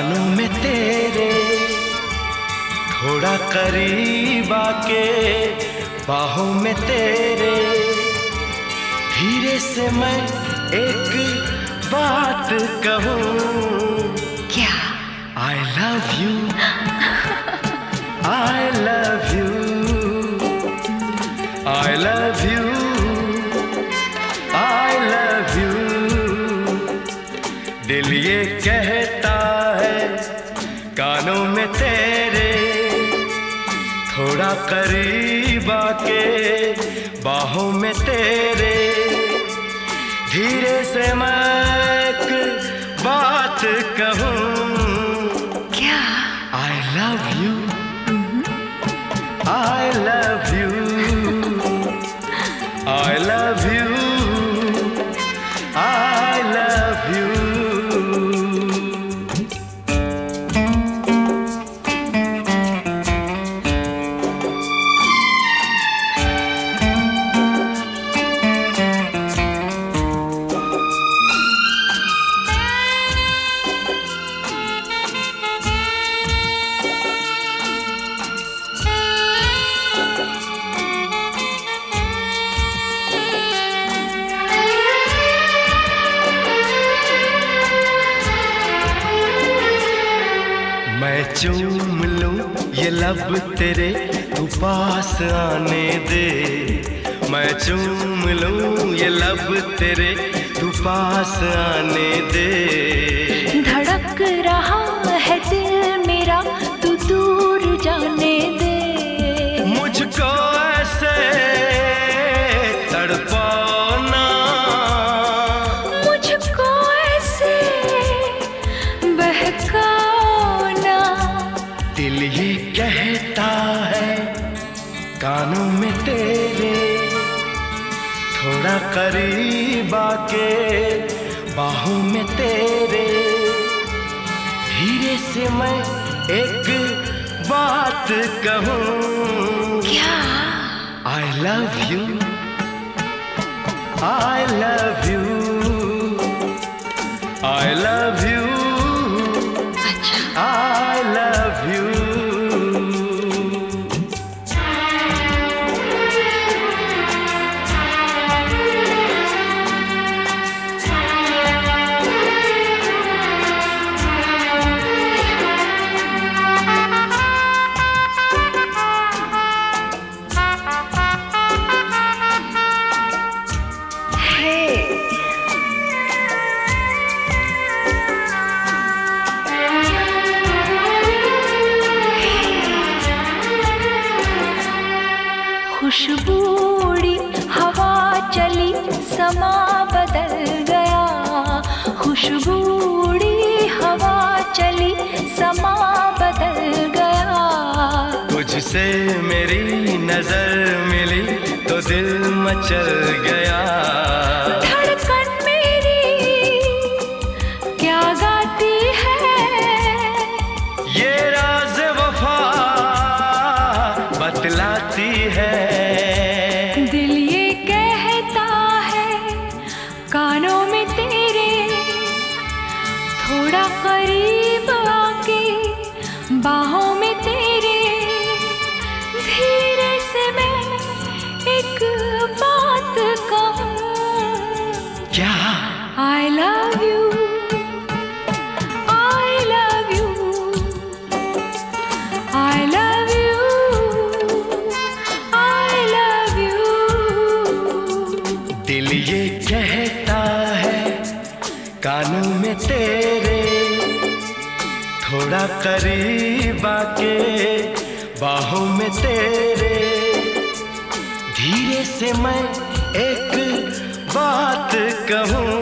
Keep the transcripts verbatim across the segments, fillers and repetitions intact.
कानों में तेरे, थोड़ा करीब आके बाहों में तेरे, धीरे से मैं एक बात कहूँ। क्या? I love you, I love you, I love you, I love you। दिल ये कहता है कानों में तेरे, थोड़ा करीब आके बाहों में तेरे, धीरे से मैं एक बात कहूँ। क्या? I love you, I love you, I love you, I love you। मैं चूम लूं ये लब तेरे, तू पास आने दे। मैं चूम लूं ये लब तेरे, तू पास आने दे। धड़क रहा है दिल मेरा, तू दूर जाने दे। मुझको ऐसे तड़पाओ ना, मुझको ऐसे बहकाओ ना। दिल ये कहता है कानों में तेरे, थोड़ा करीब आके बाहों में तेरे, धीरे से मैं एक बात कहूँ। क्या? I love you, I love you, I love you, अच्छा। I love you। खुशबूड़ी हवा चली, समा बदल गया। खुशबूड़ी हवा चली, समा बदल गया। तुझसे मेरी नजर मिली तो दिल मचल गया। धड़कन मेरी क्या गाती है, ये राज वफा बतलाती है। दिल ये कहता है कानों में तेरे, थोड़ा करीब आके बाहों में तेरे, धीरे से मैं एक बात कहूँ। क्या? I love you, I love you, I love you, I love you। दिल ये कहता है कानों में तेरे, थोड़ा करीब आके बाहों में तेरे, धीरे से मैं एक बात कहूँ।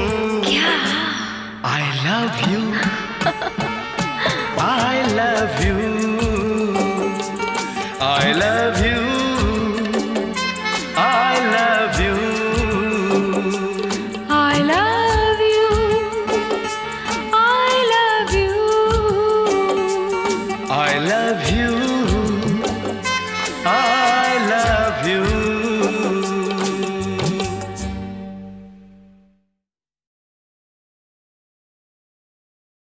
क्या? I love you, I love you,